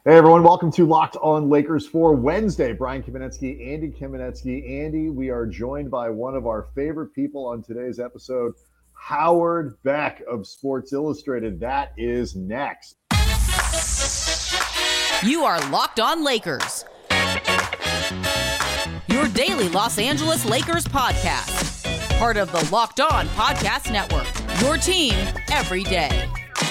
Hey everyone, welcome to Locked On Lakers for Wednesday. Brian Kamenetsky, Andy Kamenetsky. Andy, we are joined by one of our favorite people on today's episode, Howard Beck of Sports Illustrated. That is next. You are Locked On Lakers, your daily Los Angeles Lakers podcast. Part of the Locked On Podcast Network, your team every day.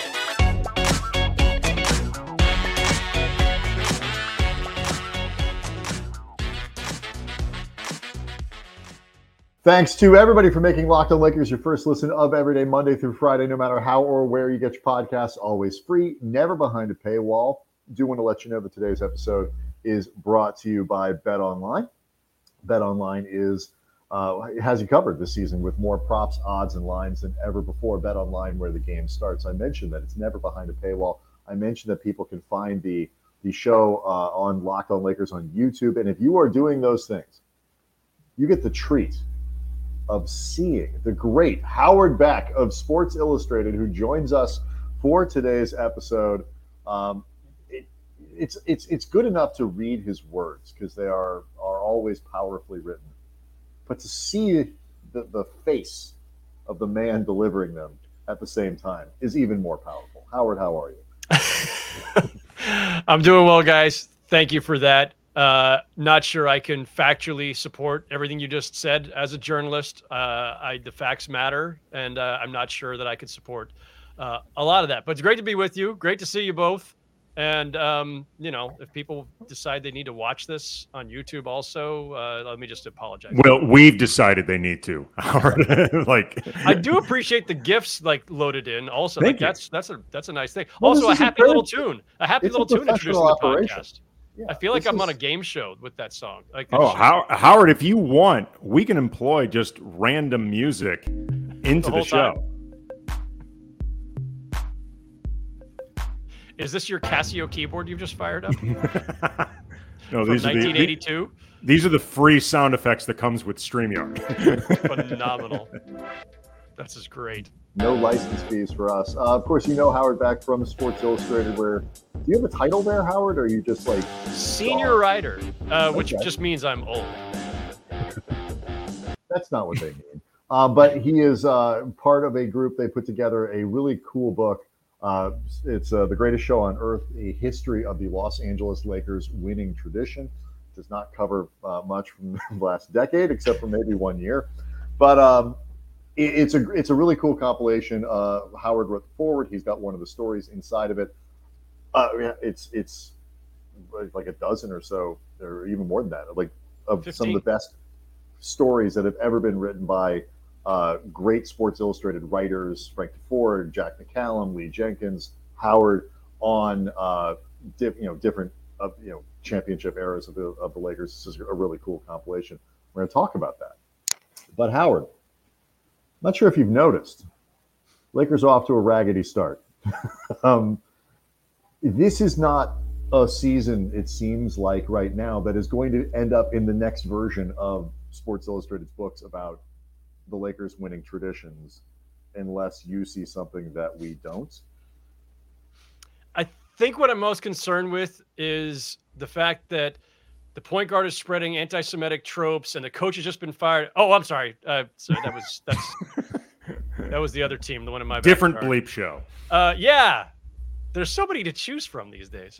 Thanks to everybody for making Locked On Lakers your first listen of every day, Monday through Friday, no matter how or where you get your podcasts, always free, never behind a paywall. Do want to let you know that today's episode is brought to you by BetOnline. BetOnline has you covered this season with more props, odds, and lines than ever before. BetOnline, where the game starts. I mentioned that it's never behind a paywall. I mentioned that people can find the show on Locked On Lakers on YouTube. And if you are doing those things, you get the treat of seeing the great Howard Beck of Sports Illustrated, who joins us for today's episode. It's good enough to read his words because they are always powerfully written, but to see the face of the man delivering them at the same time is even more powerful. Howard, how are you? I'm doing well, guys. Thank you for that. Not sure I can factually support everything you just said. As a journalist, the facts matter, and I'm not sure that I could support a lot of that. But it's great to be with you. Great to see you both. And, if people decide they need to watch this on YouTube also, let me just apologize. Well, we've decided they need to. I do appreciate the gifts loaded in also. That's a nice thing. Well, also, a happy little tune. A happy little tune introducing the podcast. Yeah, I feel like I'm on a game show with that song. Howard, if you want, we can employ just random music into the show. Time. Is this your Casio keyboard you've just fired up? No, these 1982. These are the free sound effects that comes with StreamYard. Phenomenal. That's just great. No license fees for us. Of course, you know Howard Beck from Sports Illustrated. Do you have a title there, Howard, or are you just like senior writer, which just means I'm old? That's not what they mean. But he is part of a group. They put together a really cool book. It's The Greatest Show on Earth, a history of the Los Angeles Lakers winning tradition. It does not cover much from the last decade, except for maybe 1 year. But it's a really cool compilation. Howard wrote the forward. He's got one of the stories inside of it. It's like a dozen or so, or even more than that, of 15. Some of the best stories that have ever been written by great Sports Illustrated writers: Frank DeFord, Jack McCallum, Lee Jenkins, Howard, on different championship eras of the Lakers. This is a really cool compilation. We're going to talk about that. But Howard, not sure if you've noticed, Lakers are off to a raggedy start. This is not a season, it seems like right now, that is going to end up in the next version of Sports Illustrated's books about the Lakers winning traditions, unless you see something that we don't. I think what I'm most concerned with is the fact that the point guard is spreading anti-Semitic tropes, and the coach has just been fired. Oh, I'm sorry. So that was the other team, the one in my different backyard. bleep show. Yeah, there's so many to choose from these days.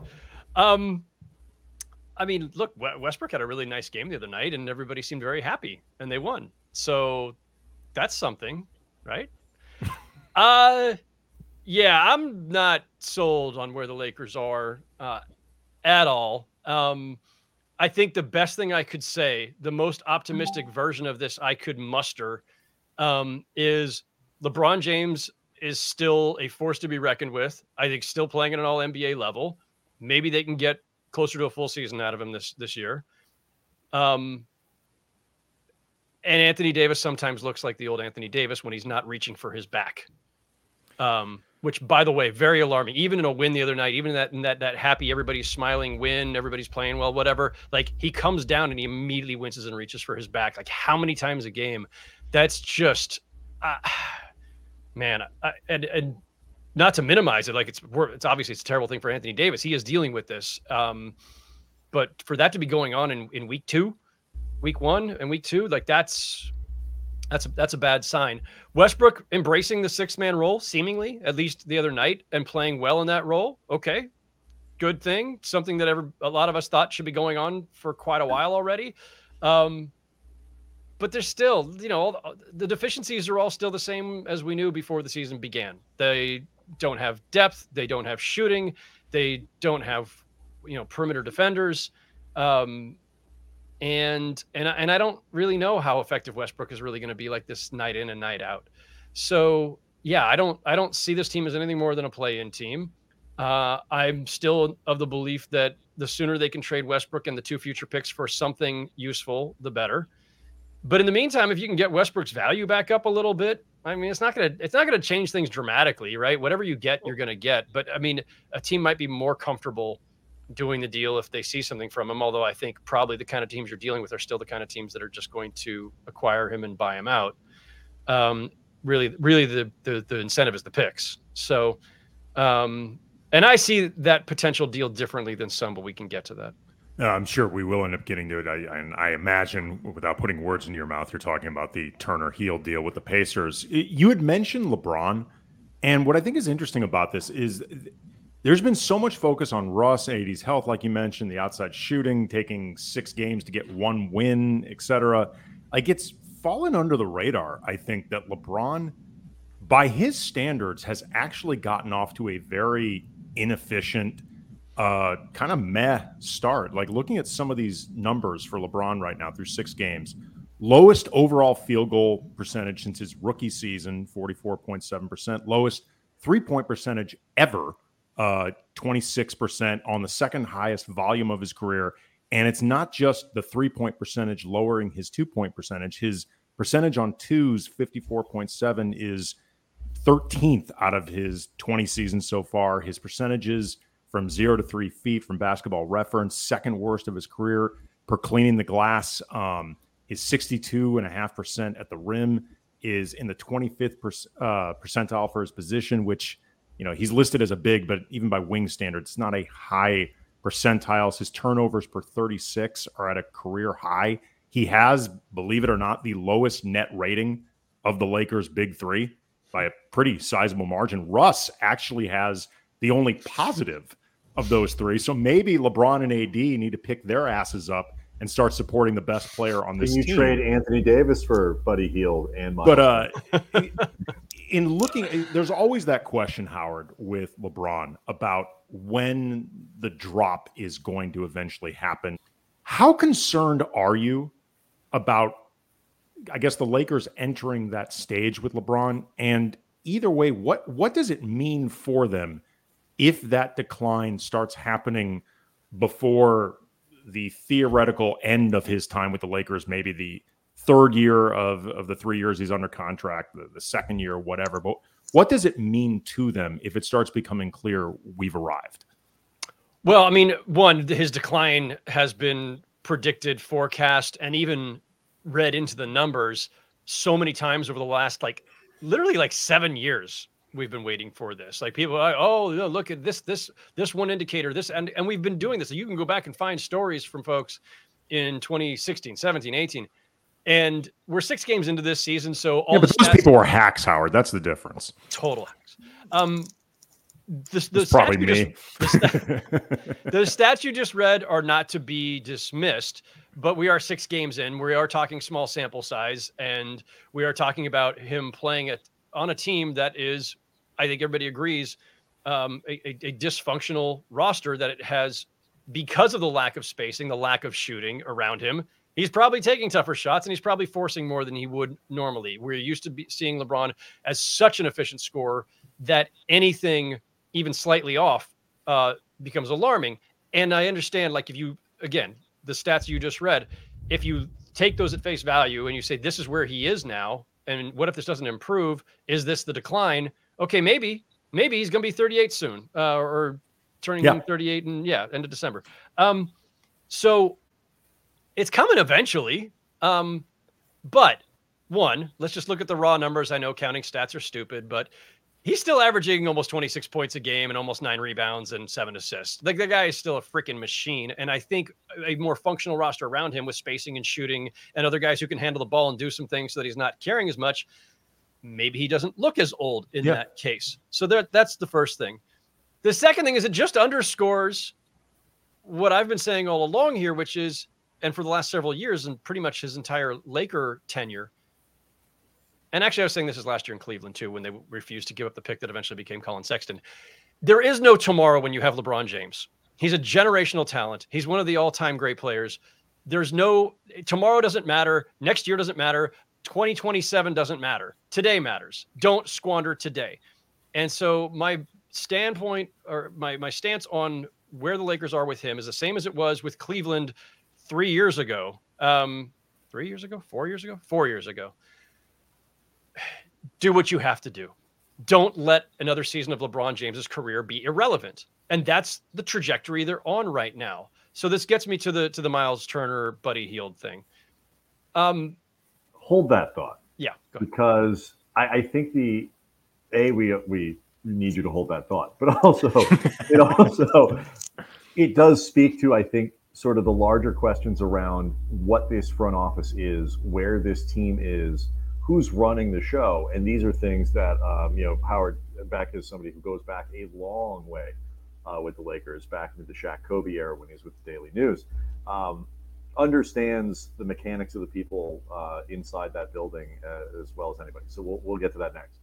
Look, Westbrook had a really nice game the other night, and everybody seemed very happy, and they won. So that's something, right? Yeah, I'm not sold on where the Lakers are at all. I think the best thing I could say, the most optimistic version of this I could muster, is LeBron James is still a force to be reckoned with. I think still playing at an all-NBA level. Maybe they can get closer to a full season out of him this year. And Anthony Davis sometimes looks like the old Anthony Davis when he's not reaching for his back. Which, by the way, very alarming. Even in a win the other night, even in that happy, everybody's smiling win, everybody's playing well, whatever. Like, he comes down and he immediately winces and reaches for his back. Like, how many times a game? That's just, man. And not to minimize it, like it's obviously it's a terrible thing for Anthony Davis. He is dealing with this. But for that to be going on in week 1 and week 2, like that's a bad sign. Westbrook embracing the 6-man role, seemingly, at least the other night, and playing well in that role. Okay, good thing. Something that a lot of us thought should be going on for quite a while already. But there's still, the deficiencies are all still the same as we knew before the season began. They don't have depth. They don't have shooting. They don't have, perimeter defenders. And I don't really know how effective Westbrook is really going to be like this night in and night out. So yeah, I don't see this team as anything more than a play-in team. I'm still of the belief that the sooner they can trade Westbrook and the 2 future picks for something useful, the better. But in the meantime, if you can get Westbrook's value back up a little bit, I mean, it's not gonna change things dramatically, right? Whatever you get, you're gonna get. But I mean, a team might be more comfortable doing the deal if they see something from him. Although I think probably the kind of teams you're dealing with are still the kind of teams that are just going to acquire him and buy him out. Really, the incentive is the picks. So, and I see that potential deal differently than some, but we can get to that. I'm sure we will end up getting to it. I imagine, without putting words into your mouth, you're talking about the Turner Heel deal with the Pacers. You had mentioned LeBron, and what I think is interesting about this is there's been so much focus on Russ, AD's health, like you mentioned, the outside shooting, taking 6 games to get 1 win, etc. Like, it's fallen under the radar, I think, that LeBron, by his standards, has actually gotten off to a very inefficient, kind of meh start. Like, looking at some of these numbers for LeBron right now through 6 games, lowest overall field goal percentage since his rookie season, 44.7%, lowest 3-point percentage ever, 26%, on the second highest volume of his career. And it's not just the 3-point percentage lowering his 2-point percentage. His percentage on twos, 54.7, is 13th out of his 20 seasons so far. His percentages from 0 to 3 feet from Basketball Reference, second worst of his career per cleaning the glass. His 62.5% at the rim is in the 25th percentile for his position, which, he's listed as a big, but even by wing standards, it's not a high percentiles. His turnovers per 36 are at a career high. He has, believe it or not, the lowest net rating of the Lakers' big three by a pretty sizable margin. Russ actually has the only positive of those 3. So maybe LeBron and AD need to pick their asses up and start supporting the best player on this team. Can you trade Anthony Davis for Buddy Hield and Miles? But in looking, there's always that question, Howard, with LeBron about when the drop is going to eventually happen. How concerned are you about, I guess, the Lakers entering that stage with LeBron? And either way, what does it mean for them if that decline starts happening before the theoretical end of his time with the Lakers, maybe the 3rd year of the 3 years he's under contract, the 2nd year, whatever? But what does it mean to them if it starts becoming clear we've arrived? Well, I mean, one, his decline has been predicted, forecast, and even read into the numbers so many times over the last, literally 7 years. We've been waiting for this. Like, people are like, look at this one indicator, this, and we've been doing this. You can go back and find stories from folks in 2016, 17, 18. And we're 6 games into this season. So all but those people were hacks, Howard. That's the difference. Total hacks. The probably me. The stats you just read are not to be dismissed, but we are 6 games in. We are talking small sample size, and we are talking about him playing on a team that is, I think everybody agrees, a dysfunctional roster that it has because of the lack of spacing, the lack of shooting around him. He's probably taking tougher shots, and he's probably forcing more than he would normally. We're used to seeing LeBron as such an efficient scorer that anything even slightly off becomes alarming. And I understand, if you, again, the stats you just read, if you take those at face value and you say, this is where he is now, and what if this doesn't improve? Is this the decline? Okay, maybe he's going to be 38 soon, or turning 38 and end of December. So it's coming eventually. But one, let's just look at the raw numbers. I know counting stats are stupid, but he's still averaging almost 26 points a game and almost 9 rebounds and 7 assists. Like, the guy is still a freaking machine. And I think a more functional roster around him with spacing and shooting and other guys who can handle the ball and do some things so that he's not carrying as much, maybe he doesn't look as old in that case. So that's the first thing. The second thing is it just underscores what I've been saying all along here, which is, and for the last several years and pretty much his entire Laker tenure, and actually I was saying this is last year in Cleveland too, when they refused to give up the pick that eventually became Colin Sexton. There is no tomorrow when you have LeBron James. He's a generational talent. He's one of the all-time great players. There's no, tomorrow doesn't matter. Next year doesn't matter. 2027 doesn't matter. Today matters. Don't squander today. And so my standpoint, or my stance on where the Lakers are with him is the same as it was with Cleveland 3 years ago. 3 years ago? 4 years ago? 4 years ago. Do what you have to do. Don't let another season of LeBron James's career be irrelevant. And that's the trajectory they're on right now. So this gets me to the Miles Turner, Buddy Hield thing. Hold that thought. Yeah, go ahead. Because I think we need you to hold that thought, but also it does speak to, I think, sort of the larger questions around what this front office is, where this team is, who's running the show. And these are things that, Howard Beck is somebody who goes back a long way with the Lakers, back into the Shaq Kobe era when he was with the Daily News, understands the mechanics of the people inside that building as well as anybody. So we'll get to that next.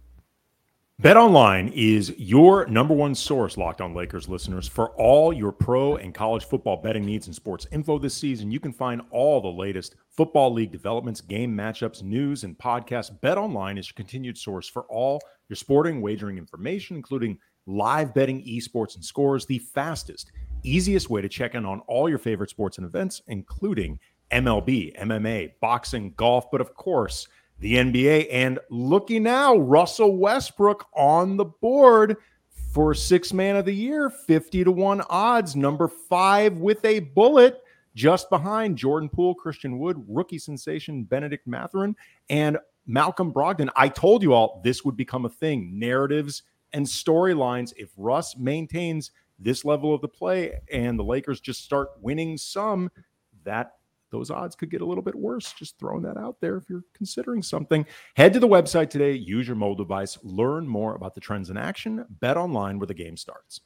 BetOnline is your number one source, Locked On Lakers listeners, for all your pro and college football betting needs and sports info this season. You can find all the latest football league developments, game matchups, news, and podcasts. BetOnline is your continued source for all your sporting wagering information, including live betting, esports, and scores, the fastest, easiest way to check in on all your favorite sports and events, including MLB, MMA, boxing, golf, but of course, the NBA. And looky now, Russell Westbrook on the board for Sixth Man of the Year, 50-1 odds, number 5 with a bullet, just behind Jordan Poole, Christian Wood, rookie sensation Benedict Mathurin, and Malcolm Brogdon. I told you all this would become a thing, narratives and storylines. If Russ maintains this level of the play and the Lakers just start winning some, those odds could get a little bit worse. Just throwing that out there if you're considering something. Head to the website today, use your mobile device, learn more about the trends in action, bet online where the game starts.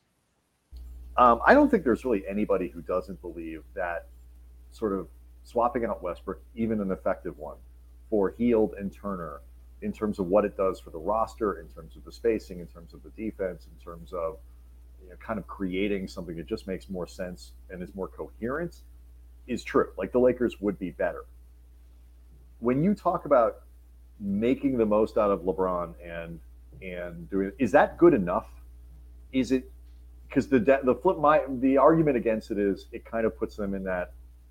I don't think there's really anybody who doesn't believe that sort of swapping out Westbrook, even an effective one, for Hield and Turner, in terms of what it does for the roster, in terms of the spacing, in terms of the defense, in terms of kind of creating something that just makes more sense and is more coherent, is true. Like, the Lakers would be better. When you talk about making the most out of LeBron and doing it, is that good enough? Is it, because the argument against it is it kind of puts them in that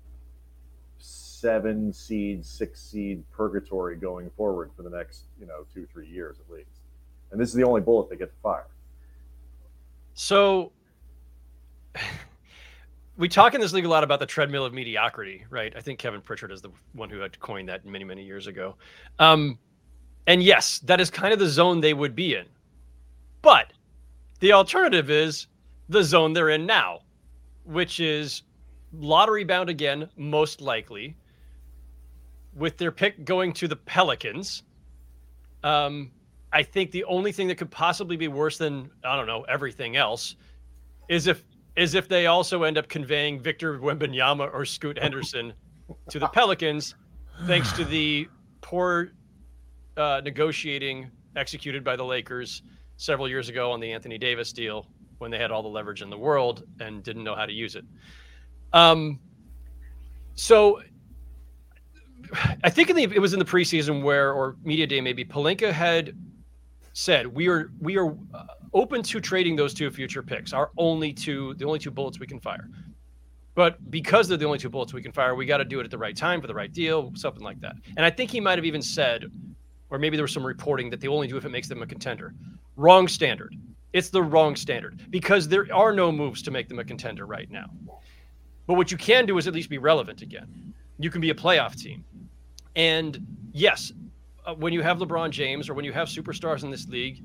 7 seed, 6 seed purgatory going forward for the next 2-3 years at least. And this is the only bullet they get to fire. So we talk in this league a lot about the treadmill of mediocrity, right? I think Kevin Pritchard is the one who had coined that many, many years ago. And yes, that is kind of the zone they would be in. But the alternative is the zone they're in now, which is lottery bound again, most likely, with their pick going to the Pelicans. I think the only thing that could possibly be worse than, I don't know, everything else is if they also end up conveying Victor Wembanyama or Scoot Henderson to the Pelicans, thanks to the poor negotiating executed by the Lakers several years ago on the Anthony Davis deal, when they had all the leverage in the world and didn't know how to use it. So I think it was in the preseason or media day, maybe, Pelinka had said, we are open to trading those 2 future picks, the only 2 bullets we can fire. But because they're the only 2 bullets we can fire, we got to do it at the right time for the right deal, something like that. And I think he might have even said, or maybe there was some reporting, that they only do if it makes them a contender. Wrong standard. It's the wrong standard, because there are no moves to make them a contender right now. But what you can do is at least be relevant again. You can be a playoff team. And yes, when you have LeBron James or when you have superstars in this league,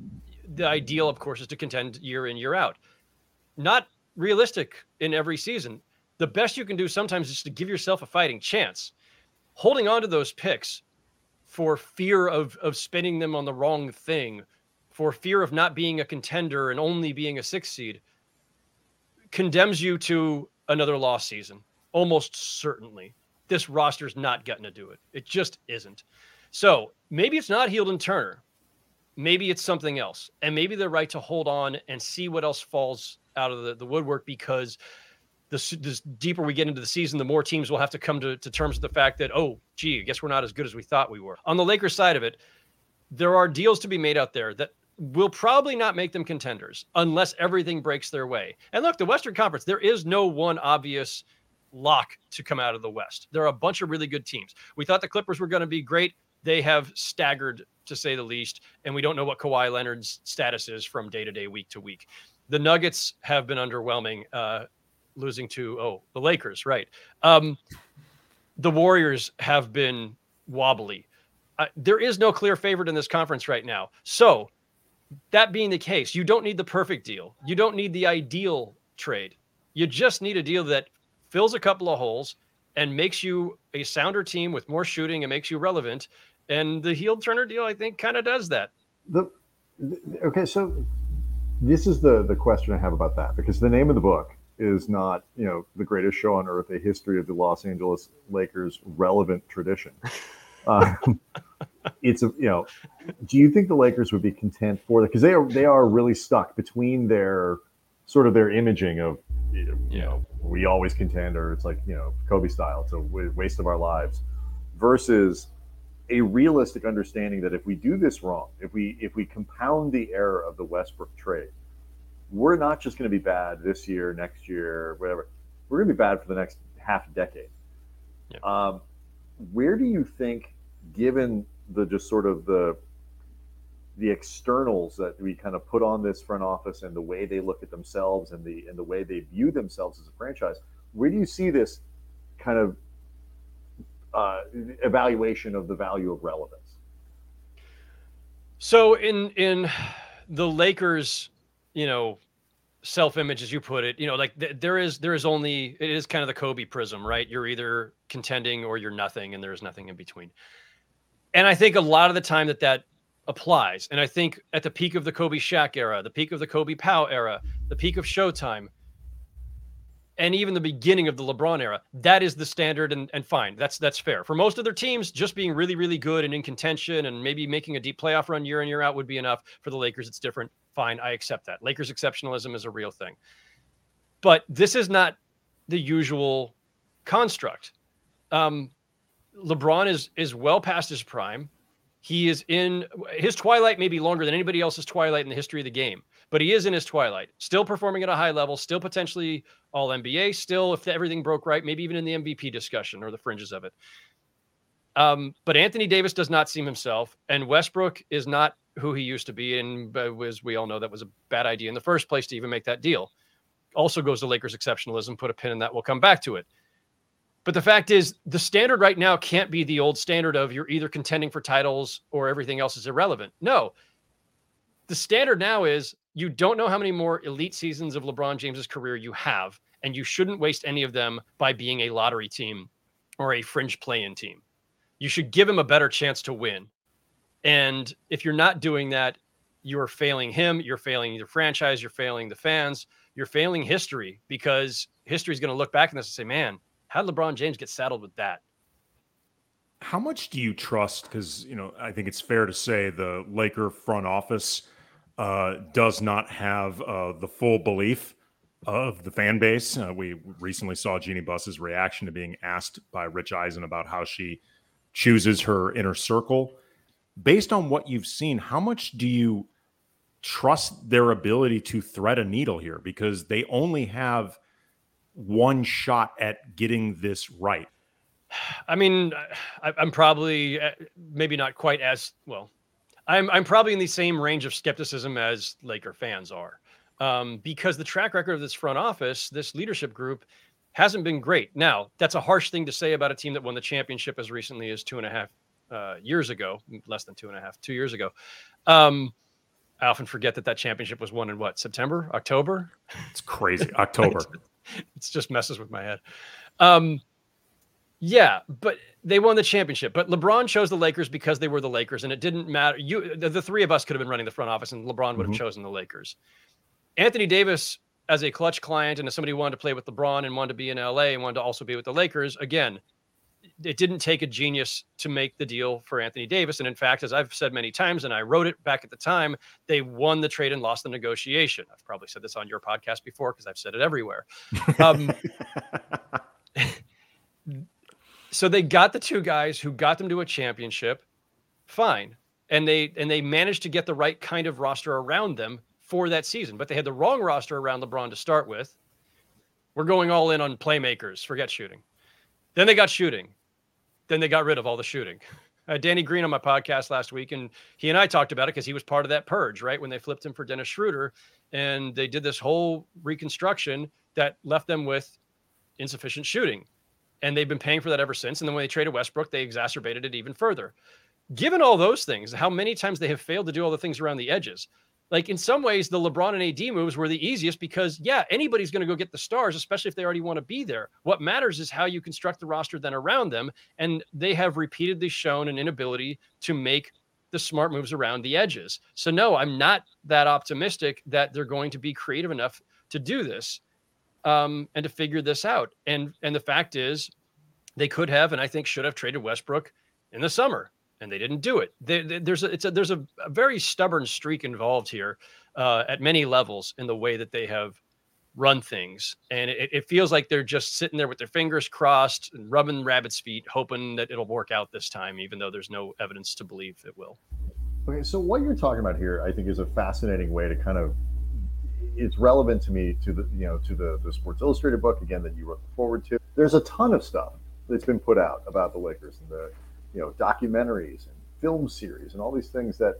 the ideal, of course, is to contend year in, year out. Not realistic in every season. The best you can do sometimes is to give yourself a fighting chance. Holding on to those picks for fear of spending them on the wrong thing, for fear of not being a contender and only being a 6 seed, condemns you to another lost season. Almost certainly. This roster's not getting to do it. It just isn't. So maybe it's not Hield and Turner. Maybe it's something else. And maybe they're right to hold on and see what else falls out of the woodwork, because the deeper we get into the season, the more teams will have to come to terms with the fact that, oh, gee, I guess we're not as good as we thought we were. On the Lakers side of it, there are deals to be made out there that will probably not make them contenders unless everything breaks their way. And look, the Western Conference, there is no one obvious lock to come out of the West. There are a bunch of really good teams. We thought the Clippers were going to be great. They have staggered, to say the least, and we don't know what Kawhi Leonard's status is from day to day, week to week. The Nuggets have been underwhelming, losing to the Lakers, right? The Warriors have been wobbly. There is no clear favorite in this conference right now. So that being the case, you don't need the perfect deal. You don't need the ideal trade. You just need a deal that fills a couple of holes and makes you a sounder team with more shooting and makes you relevant. And the Hield Turner deal, I think, kind of does that. Okay, so this is the question I have about that, because the name of the book is not, the greatest show on earth, a history of the Los Angeles Lakers relevant tradition. It's do you think the Lakers would be content for that? Because they are really stuck between their imaging of, we always contend, or it's like, Kobe style, it's a waste of our lives, versus a realistic understanding that if we do this wrong, if we compound the error of the Westbrook trade, we're not just going to be bad this year, next year, whatever. We're going to be bad for the next half decade. Yeah. Where do you think, given the just sort of the externals that we kind of put on this front office and the way they look at themselves and the way they view themselves as a franchise, where do you see this kind of evaluation of the value of relevance? So in the Lakers, self-image, as you put it, like there is only, it is kind of the Kobe prism, right? You're either contending or you're nothing, and there's nothing in between. And I think a lot of the time that applies. And I think at the peak of the Kobe Shaq era, the peak of the Kobe Powell era, the peak of Showtime, and even the beginning of the LeBron era, that is the standard, and fine. That's fair. For most of their teams, just being really, really good and in contention and maybe making a deep playoff run year in, year out would be enough. For the Lakers, it's different. Fine, I accept that. Lakers exceptionalism is a real thing. But this is not the usual construct. LeBron is well past his prime. He is in his twilight, maybe longer than anybody else's twilight in the history of the game. But he is in his twilight, still performing at a high level, still potentially all NBA, still, if everything broke right, maybe even in the MVP discussion or the fringes of it. But Anthony Davis does not seem himself, and Westbrook is not who he used to be. And as we all know, that was a bad idea in the first place to even make that deal. Also goes to Lakers exceptionalism, put a pin in that. We'll come back to it. But the fact is, the standard right now can't be the old standard of you're either contending for titles or everything else is irrelevant. No, the standard now is you don't know how many more elite seasons of LeBron James's career you have, and you shouldn't waste any of them by being a lottery team or a fringe play-in team. You should give him a better chance to win. And if you're not doing that, you're failing him, you're failing your franchise, you're failing the fans, you're failing history, because history is going to look back on this and say, man, how did LeBron James get saddled with that? How much do you trust? Because, I think it's fair to say the Laker front office does not have the full belief of the fan base. We recently saw Jeannie Buss's reaction to being asked by Rich Eisen about how she chooses her inner circle. Based on what you've seen, how much do you trust their ability to thread a needle here? Because they only have one shot at getting this right. I mean, I'm probably maybe not quite as well. I'm probably in the same range of skepticism as Laker fans are, because the track record of this front office, this leadership group, hasn't been great. Now, that's a harsh thing to say about a team that won the championship as recently as 2.5 years ago, less than 2.5, 2 years ago. I often forget that championship was won in what, September, October? It's crazy. October. It's just messes with my head. Yeah, but they won the championship. But LeBron chose the Lakers because they were the Lakers, and it didn't matter. The three of us could have been running the front office, and LeBron would have chosen the Lakers. Anthony Davis, as a clutch client and as somebody who wanted to play with LeBron and wanted to be in LA and wanted to also be with the Lakers, again, it didn't take a genius to make the deal for Anthony Davis. And in fact, as I've said many times, and I wrote it back at the time, they won the trade and lost the negotiation. I've probably said this on your podcast before because I've said it everywhere. So they got the two guys who got them to a championship. Fine. And they managed to get the right kind of roster around them for that season, but they had the wrong roster around LeBron to start with. We're going all in on playmakers, forget shooting. Then they got shooting. Then they got rid of all the shooting. I had Danny Green on my podcast last week, and he and I talked about it because he was part of that purge, right? When they flipped him for Dennis Schroeder, and they did this whole reconstruction that left them with insufficient shooting. And they've been paying for that ever since. And then when they traded Westbrook, they exacerbated it even further. Given all those things, how many times they have failed to do all the things around the edges, like in some ways, the LeBron and AD moves were the easiest because, yeah, anybody's going to go get the stars, especially if they already want to be there. What matters is how you construct the roster then around them. And they have repeatedly shown an inability to make the smart moves around the edges. So no, I'm not that optimistic that they're going to be creative enough to do this and to figure this out. And the fact is they could have, and I think should have traded Westbrook in the summer. And they didn't do it. There's a very stubborn streak involved here at many levels in the way that they have run things. And it feels like they're just sitting there with their fingers crossed and rubbing rabbit's feet, hoping that it'll work out this time, even though there's no evidence to believe it will. Okay, so what you're talking about here, I think, is a fascinating way to kind of, it's relevant to me to the Sports Illustrated book, again, that you wrote the forward to. There's a ton of stuff that's been put out about the Lakers and the documentaries and film series and all these things that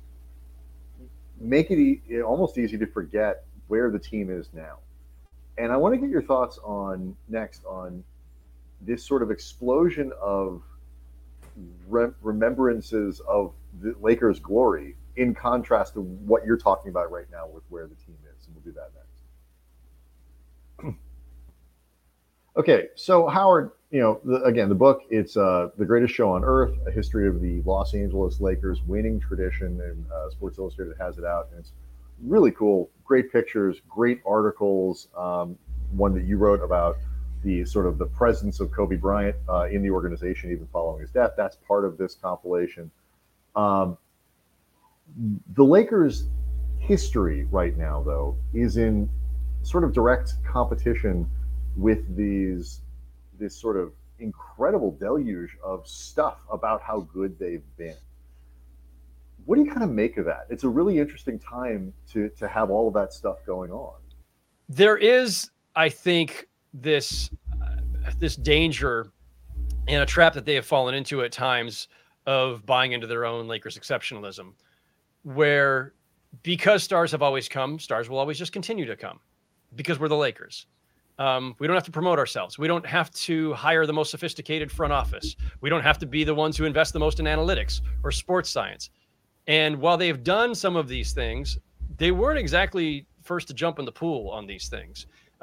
make it almost easy to forget where the team is now. And I want to get your thoughts on this sort of explosion of remembrances of the Lakers' glory in contrast to what you're talking about right now with where the team is. And we'll do that next. Okay, so Howard, the book, it's The Greatest Show on Earth, a history of the Los Angeles Lakers winning tradition, and Sports Illustrated has it out, and it's really cool. Great pictures, great articles. One that you wrote about the sort of the presence of Kobe Bryant in the organization, even following his death. That's part of this compilation. The Lakers' history right now, though, is in sort of direct competition with this sort of incredible deluge of stuff about how good they've been. What do you kind of make of that? It's a really interesting time to have all of that stuff going on. There is, I think, this danger and a trap that they have fallen into at times of buying into their own Lakers exceptionalism, where because stars have always come, stars will always just continue to come because we're the Lakers. We don't have to promote ourselves. We don't have to hire the most sophisticated front office. We don't have to be the ones who invest the most in analytics or sports science. And while they've done some of these things, they weren't exactly first to jump in the pool on these things.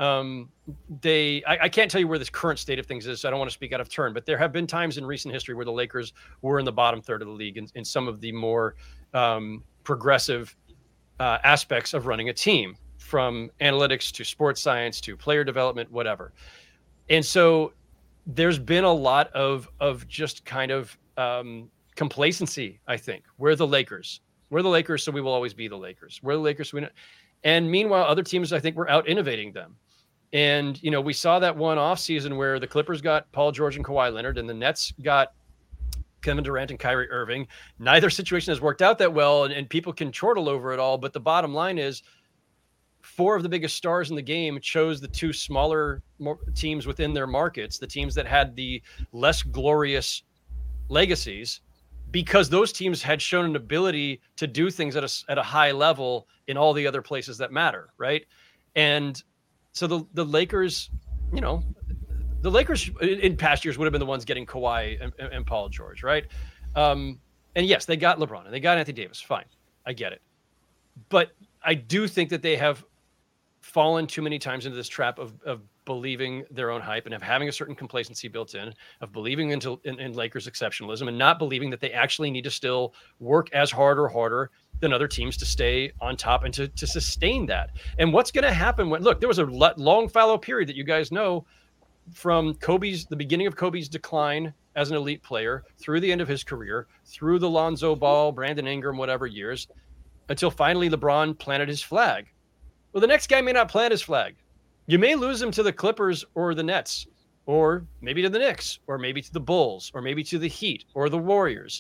I can't tell you where this current state of things is, so I don't want to speak out of turn, but there have been times in recent history where the Lakers were in the bottom third of the league in some of the more progressive aspects of running a team, from analytics to sports science to player development, whatever. And so there's been a lot of just kind of complacency, I think. We're the Lakers, so we will always be the Lakers. We're the Lakers. And meanwhile, other teams, I think, were out innovating them. And, we saw that one off season where the Clippers got Paul George and Kawhi Leonard, and the Nets got Kevin Durant and Kyrie Irving. Neither situation has worked out that well, and people can chortle over it all. But the bottom line is, 4 of the biggest stars in the game chose the 2 smaller teams within their markets, the teams that had the less glorious legacies, because those teams had shown an ability to do things at a high level in all the other places that matter, right? And so the Lakers, the Lakers in past years would have been the ones getting Kawhi and Paul George, right? And yes, they got LeBron and they got Anthony Davis. Fine, I get it. But I do think that they have fallen too many times into this trap of believing their own hype and of having a certain complacency built in, of believing in Lakers exceptionalism and not believing that they actually need to still work as hard or harder than other teams to stay on top and to sustain that. And what's going to happen when, look, there was a long fallow period that you guys know from the beginning of Kobe's decline as an elite player through the end of his career, through the Lonzo Ball, Brandon Ingram, whatever years, until finally LeBron planted his flag. Well, the next guy may not plant his flag. You may lose him to the Clippers or the Nets, or maybe to the Knicks, or maybe to the Bulls, or maybe to the Heat or the Warriors.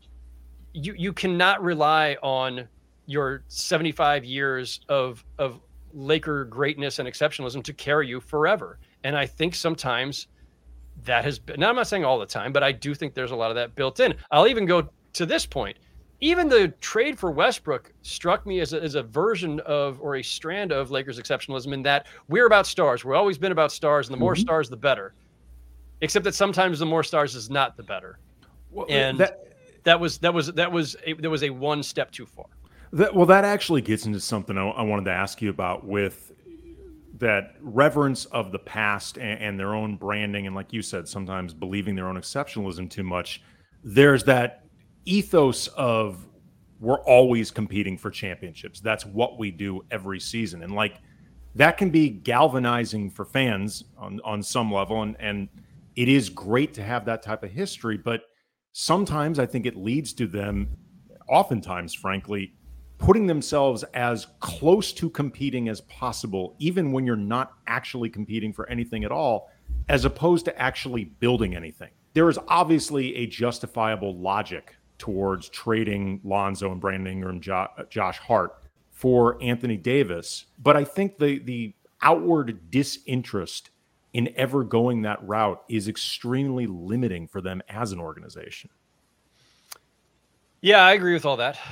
You cannot rely on your 75 years of Laker greatness and exceptionalism to carry you forever. And I think sometimes that has been, now I'm not saying all the time, but I do think there's a lot of that built in. I'll even go to this point. Even the trade for Westbrook struck me as a version of, or a strand of, Lakers exceptionalism, in that we're about stars. We've always been about stars, and the more stars, the better. Except that sometimes the more stars is not the better. Well, and that was a one step too far. That actually gets into something I wanted to ask you about with that reverence of the past and their own branding, and like you said, sometimes believing their own exceptionalism too much. There's that ethos of we're always competing for championships. That's what we do every season. And like that can be galvanizing for fans on some level. And it is great to have that type of history, but sometimes I think it leads to them, oftentimes, frankly, putting themselves as close to competing as possible, even when you're not actually competing for anything at all, as opposed to actually building anything. There is obviously a justifiable logic towards trading Lonzo and Brandon Ingram, Josh Hart for Anthony Davis. But I think the outward disinterest in ever going that route is extremely limiting for them as an organization. Yeah, I agree with all that.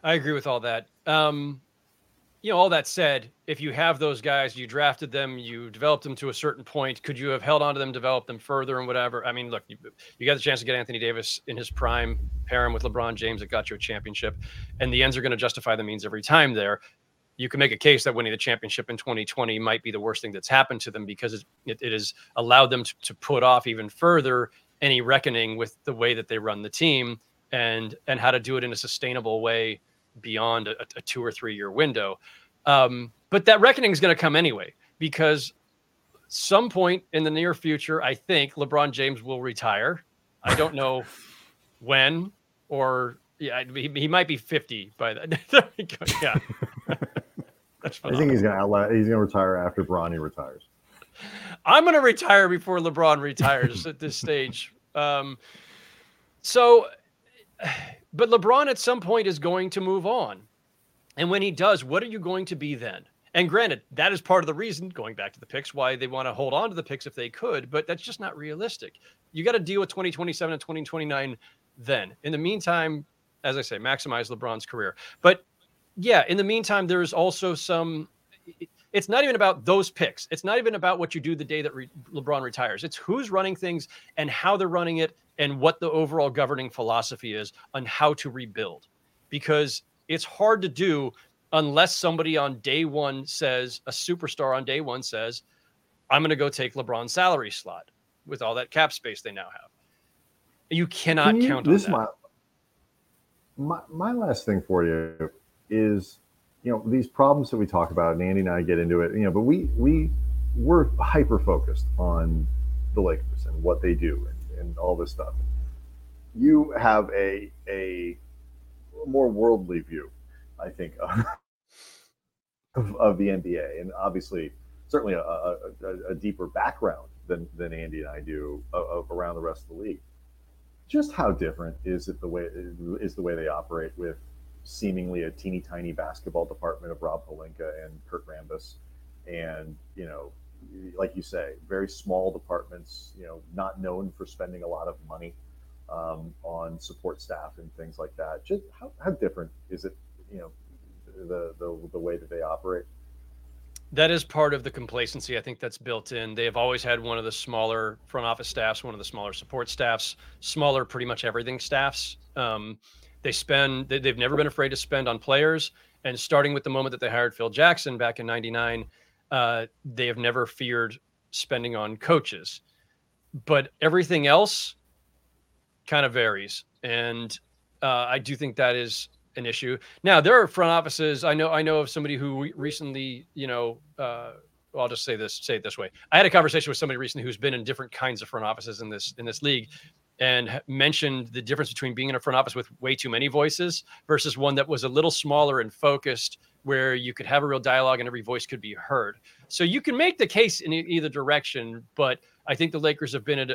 All that said, if you have those guys, you drafted them, you developed them to a certain point, could you have held on to them, developed them further and whatever? I mean, look, you got the chance to get Anthony Davis in his prime, pair him with LeBron James, that got you a championship, and the ends are going to justify the means every time there. You can make a case that winning the championship in 2020 might be the worst thing that's happened to them because it has allowed them to put off even further any reckoning with the way that they run the team and how to do it in a sustainable way beyond a 2 or 3 year window. But that reckoning is going to come anyway, because some point in the near future, I think LeBron James will retire. I don't know when, or he might be 50 by then. Yeah. I think he's going to retire after Bronny retires. I'm going to retire before LeBron retires at this stage. But LeBron at some point is going to move on. And when he does, what are you going to be then? And granted, that is part of the reason, going back to the picks, why they want to hold on to the picks if they could, but that's just not realistic. You got to deal with 2027 and 2029 then. In the meantime, as I say, maximize LeBron's career. But yeah, in the meantime, there's also it's not even about those picks. It's not even about what you do the day that LeBron retires. It's who's running things and how they're running it and what the overall governing philosophy is on how to rebuild. Because it's hard to do unless somebody on day one says, a superstar on day one says, I'm going to go take LeBron's salary slot with all that cap space they now have. You cannot count on that. My last thing for you is, these problems that we talk about, and Andy and I get into it, but we're hyper focused on the Lakers and what they do and all this stuff. You have a more worldly view, I think, of the NBA, and obviously, certainly a deeper background than Andy and I do around the rest of the league. Just how different is the way they operate with seemingly a teeny tiny basketball department of Rob Pelinka and Kurt Rambis, and like you say, very small departments, not known for spending a lot of money on support staff and things like that. Just how different is it, the way that they operate? That is part of the complacency, I think, that's built in. They have always had one of the smaller front office staffs, one of the smaller support staffs, smaller pretty much everything staffs. They've never been afraid to spend on players, And starting with the moment that they hired Phil Jackson back in '99, they have never feared spending on coaches. But everything else kind of varies. And I do think that is an issue. Now, there are front offices. I know of somebody who recently, I'll just say it this way. I had a conversation with somebody recently who's been in different kinds of front offices in this league, and mentioned the difference between being in a front office with way too many voices versus one that was a little smaller and focused, where you could have a real dialogue and every voice could be heard. So you can make the case in either direction, but I think the Lakers have been at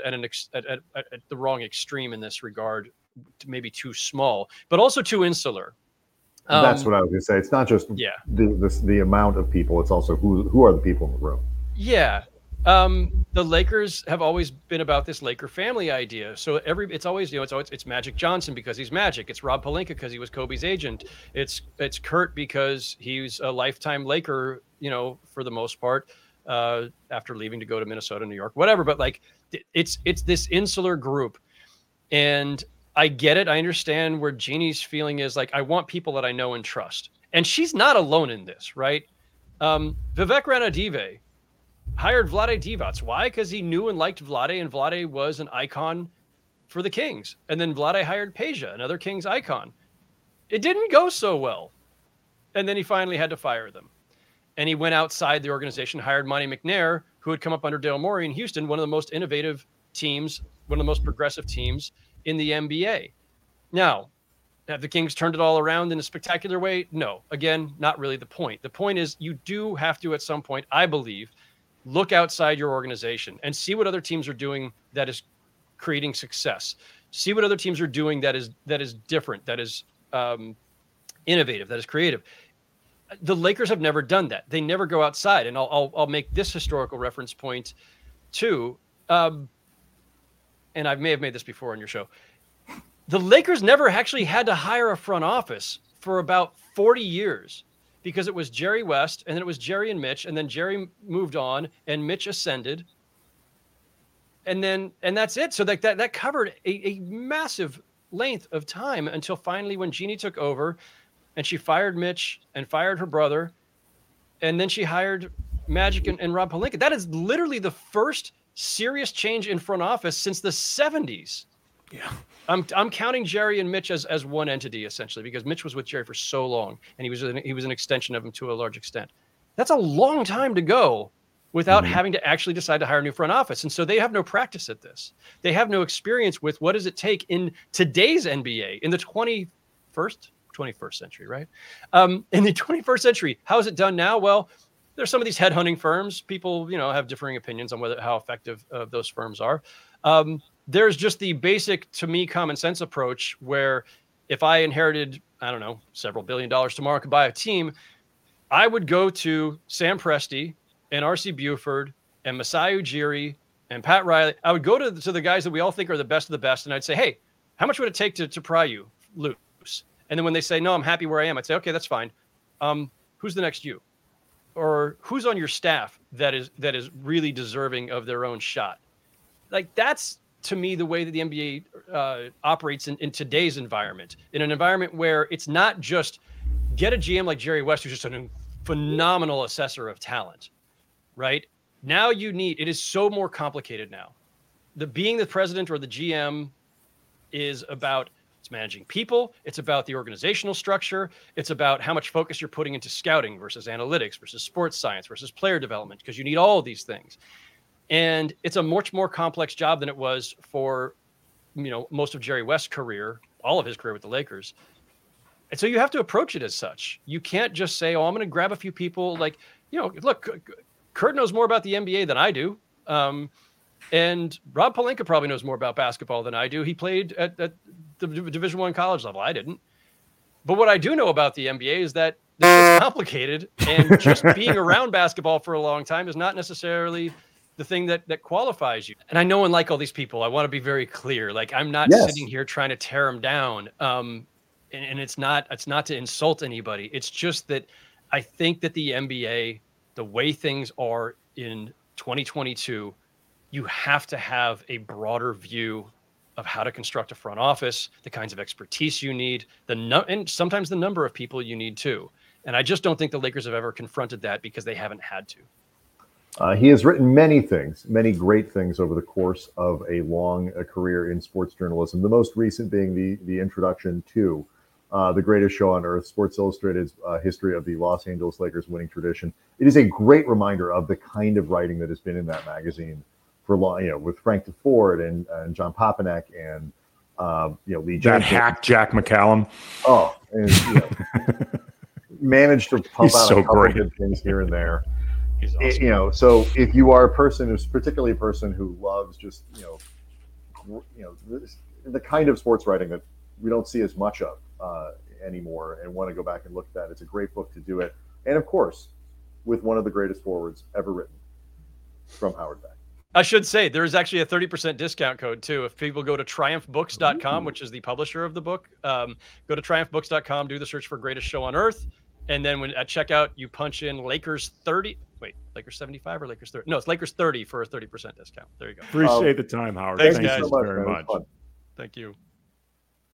the wrong extreme in this regard, maybe too small, but also too insular. That's what I was going to say. It's not just the amount of people; it's also who are the people in the room. Yeah, the Lakers have always been about this Laker family idea. So it's always it's Magic Johnson because he's Magic. It's Rob Pelinka because he was Kobe's agent. It's Kurt because he's a lifetime Laker, for the most part, after leaving to go to Minnesota, New York, whatever. But like, it's this insular group, and I get it. I understand where Jeannie's feeling is. Like, I want people that I know and trust, and she's not alone in this, right? Vivek Ranadive hired Vlade Divac. Why? Because he knew and liked Vlade, and Vlade was an icon for the Kings. And then Vlade hired Peja, another Kings icon. It didn't go so well. And then he finally had to fire them. And he went outside the organization, hired Monty McNair, who had come up under Daryl Morey in Houston, one of the most innovative teams, one of the most progressive teams in the NBA. Now, have the Kings turned it all around in a spectacular way? No. Again, not really the point. The point is you do have to, at some point, I believe, look outside your organization and see what other teams are doing that is creating success. See what other teams are doing that is different, that is innovative, that is creative. The Lakers have never done that. They never go outside. And I'll make this historical reference point too. And I may have made this before on your show. The Lakers never actually had to hire a front office for about 40 years. Because it was Jerry West, and then it was Jerry and Mitch, and then Jerry moved on, and Mitch ascended, and that's it. So that covered a massive length of time until finally when Jeannie took over, and she fired Mitch and fired her brother, and then she hired Magic and Rob Pelinka. That is literally the first serious change in front office since the 70s. Yeah. I'm counting Jerry and Mitch as one entity, essentially, because Mitch was with Jerry for so long, and he was an extension of him to a large extent. That's a long time to go without having to actually decide to hire a new front office. And so they have no practice at this. They have no experience with what does it take in today's NBA, in the 21st century, right? In the 21st century, how is it done now? Well, there's some of these headhunting firms. People, have differing opinions on how effective those firms are. There's just the basic, to me, common sense approach where if I inherited, I don't know, several $1 billion tomorrow, I could buy a team, I would go to Sam Presti and R.C. Buford and Masai Ujiri and Pat Riley. I would go to the guys that we all think are the best of the best, and I'd say, hey, how much would it take to pry you loose? And then when they say, no, I'm happy where I am, I'd say, okay, that's fine. Who's the next you? Or who's on your staff that is really deserving of their own shot? Like, that's, to me, the way that the NBA operates in today's environment, in an environment where it's not just get a GM like Jerry West, who's just a phenomenal assessor of talent, right? Now it is so more complicated now. Being the president or the GM is about, it's managing people. It's about the organizational structure. It's about how much focus you're putting into scouting versus analytics versus sports science versus player development, because you need all of these things. And it's a much more complex job than it was for, most of Jerry West's career, all of his career with the Lakers. And so you have to approach it as such. You can't just say, oh, I'm going to grab a few people. Like, look, Kurt knows more about the NBA than I do. And Rob Pelinka probably knows more about basketball than I do. He played at the Division I college level. I didn't. But what I do know about the NBA is that it's complicated. And just being around basketball for a long time is not necessarily the thing that qualifies you. And I know and like all these people. I want to be very clear. Like, I'm not sitting here trying to tear them down. And it's not to insult anybody. It's just that I think that the NBA, the way things are in 2022, you have to have a broader view of how to construct a front office, the kinds of expertise you need, and sometimes the number of people you need too. And I just don't think the Lakers have ever confronted that because they haven't had to. He has written many things, many great things over the course of a long career in sports journalism. The most recent being the introduction to The Greatest Show on Earth, Sports Illustrated's history of the Los Angeles Lakers winning tradition. It is a great reminder of the kind of writing that has been in that magazine for long, with Frank DeFord and John Papanek and Lee Jenkins. That hack Jack McCallum. Oh, and managed to pump out so a couple great. good things here and there. He's awesome. So if you are a person who's particularly a person who loves just the kind of sports writing that we don't see as much of anymore, and want to go back and look at that, it's a great book to do it. And of course, with one of the greatest forwards ever written, from Howard Beck. I should say there is actually a 30% discount code too. If people go to triumphbooks.com, which is the publisher of the book, go to triumphbooks.com, do the search for Greatest Show on Earth. And then when at checkout, you punch in Lakers 30. Wait, Lakers 75 or Lakers 30? No, it's Lakers 30 for a 30% discount. There you go. Appreciate the time, Howard. Thanks, Thank guys. you very much. Fun. Thank you.